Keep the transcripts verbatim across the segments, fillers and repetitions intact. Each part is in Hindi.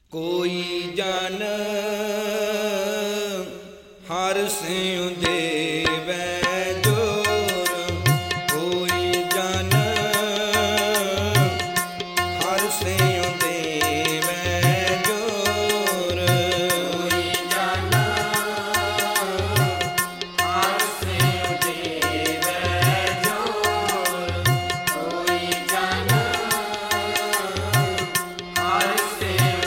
कोई जन हर सिउ देवै जोर, कोई जन हर सिउ देवै जोर, कोई जन हर सिउ देवै जोर, कोई जन हर सिउ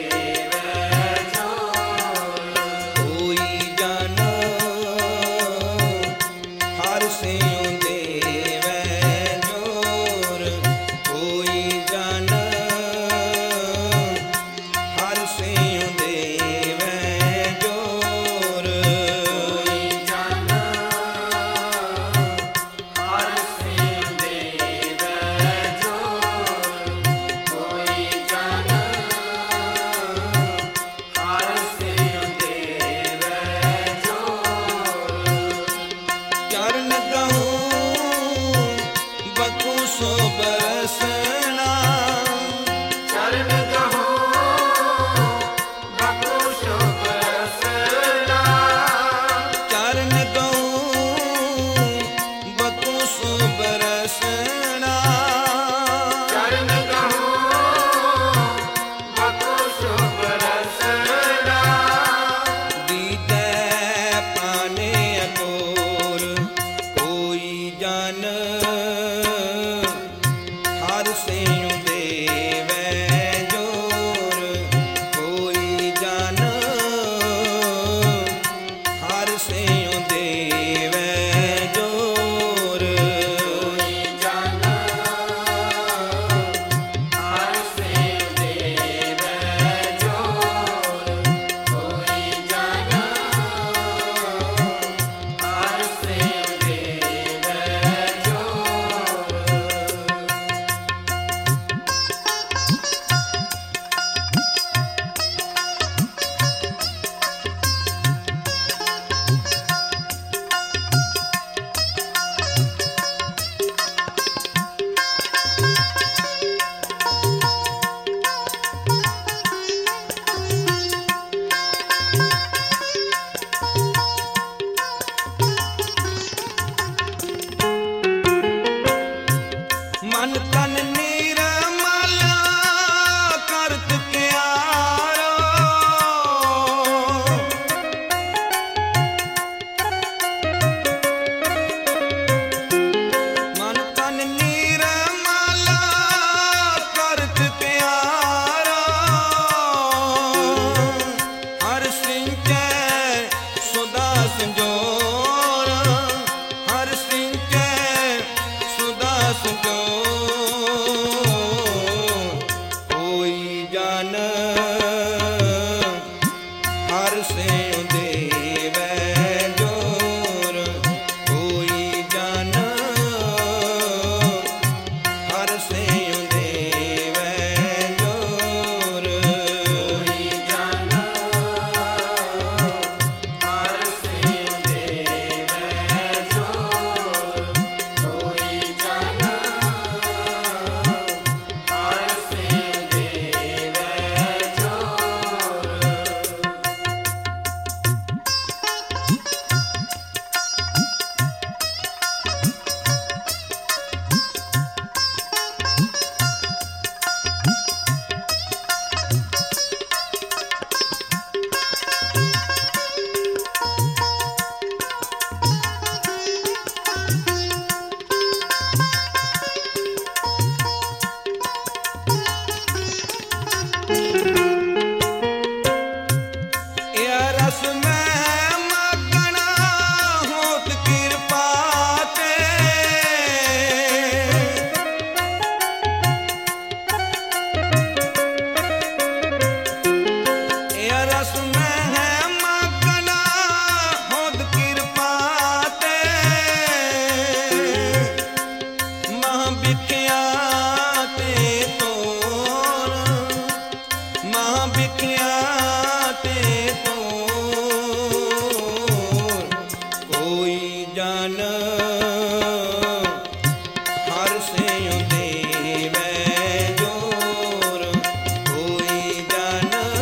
बरसना चरण कहूं बकुशो बरसना, चरण कहूं बकुशो बरसना, चरण कहूं बकुशो बरसना, दीदै पाने अकोर कोई जन हर सिउ देवै जोर, कोई जन हर सिउ देवै जोर, कोई जन हर सिउ देवै जोर, कोई जन हर सिउ देवै जोर। मन तन निर्मल करत क्यारो, मन तन निर्मल करत क्यारो, हर सिंचै सुधा संजोर, हर सिंचै सुधा संजोर, कोई जन हर सिउ देवै जोर, कोई जन हर सिउ देवै जोर, कोई जन हर सिउ देवै जोर, कोई जन हर सिउ देवै जोर। या रस में मगना होत कृपा ते, या रस में है मगना होत कृपा ते, मह बिख्याते तोर, मह बिख्याते तोर, कोई जन हर सिउ देवै जोर, कोई जन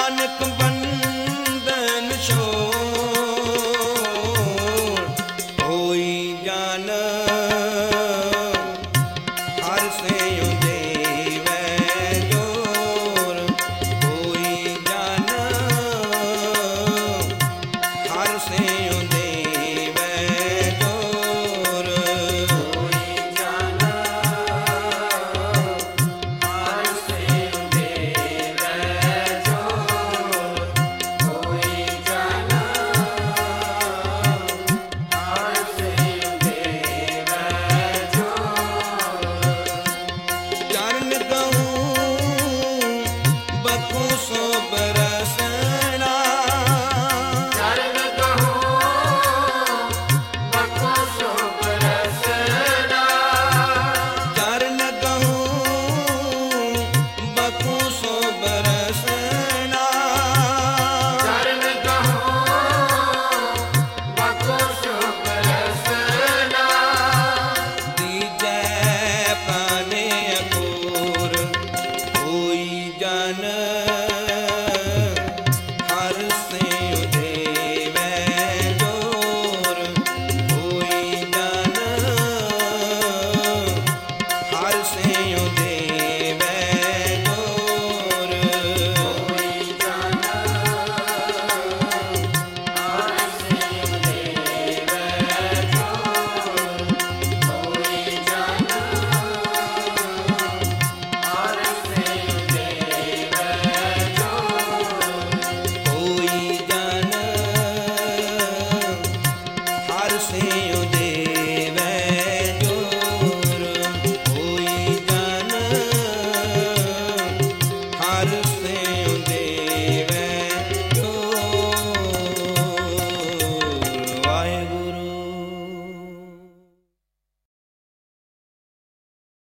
नानक बंदन छोड़